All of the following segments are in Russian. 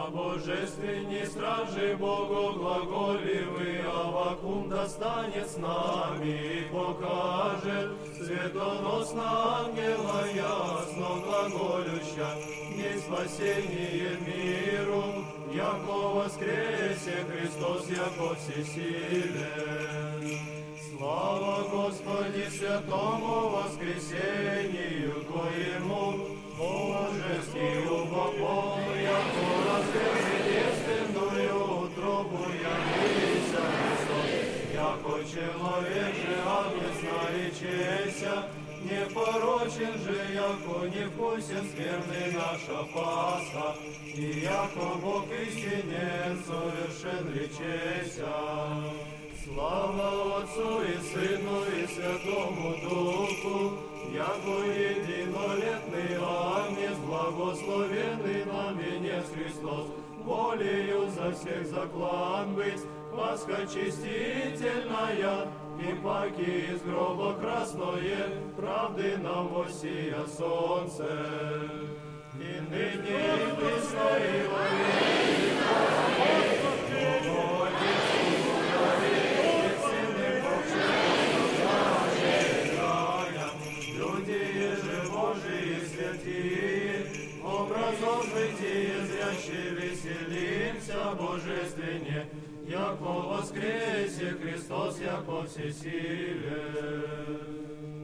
божественней стражи Богу глаголивый, Аввакум достанет с нами и покажет светоносно ангела ясно глаголюща, не спасение миру, яко воскресе Христос, яко всесилен. Слава Господи святому воскресению Твоему, божествию Богу, яко разрежет девственную утробу явися Христос, яко человек же ангел наречеся, непорочен же, яко невкусен скверный наша Пасха, и яко Бог истинен совершен речеся. Слава Отцу и Сыну и Святому Духу, яко единолетный Агнец, благословенный нам венец Христос, волею за всех заклан быть, Пасха чистительная, и паки из гроба красное, правды нам восия солнце. И ныне и присно и во веки образом житие зряще веселимся божественне, яко воскресе Христос, яко всесилен.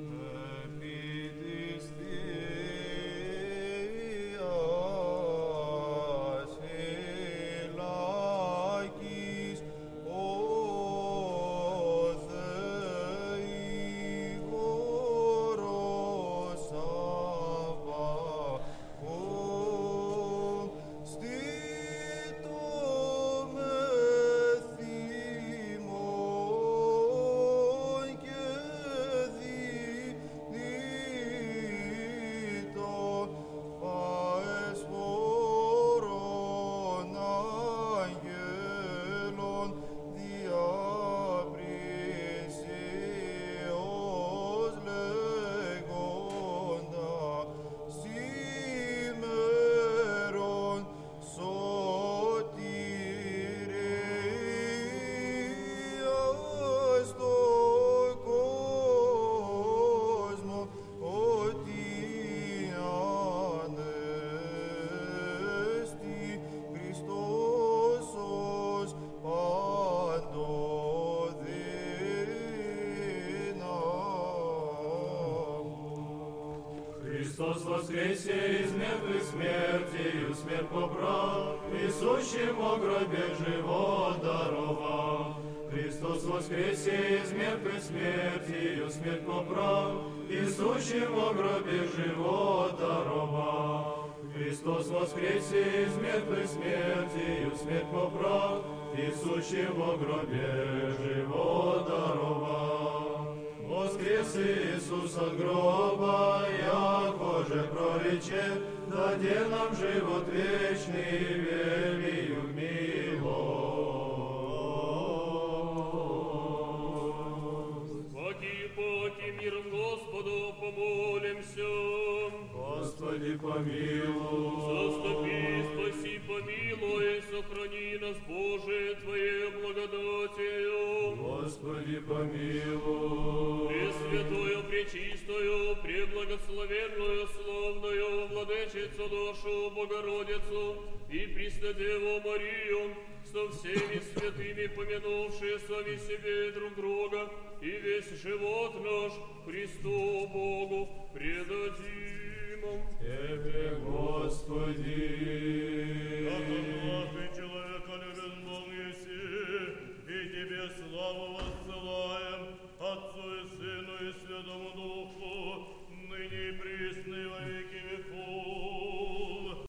Христос воскресе из мертвых смертью, смерть поправ, и сущим во гробе живот даровал. Христос воскресе из мертвых смертью, смерть поправ, и сущим во гробе живот даровал. Христос воскресе из мертвых смертью, смерть поправ, и сущим во гробе живот даровал. Воскрес Иисус от гроба, яко же прорече, даде нам живот вечный, велию милость. Паки миром Господу помолимся. Господи, помилуй. Заступи, спаси, помилуй, сохрани нас, Боже, Твоей благодатью. Господи, помилуй. Пресвятую, пречистую, преблагословенную, славную Владычицу нашу Богородицу и Преснодеву Марию, со всеми святыми помянувшие сами себе друг друга, и весь живот наш Христу Богу предадим. Тебе, Господи. Яко блажный человеколюбен Бог еси, и Тебе славу воссылаем, Отцу и Сыну и Святому Духу, ныне и присно и во веки веков.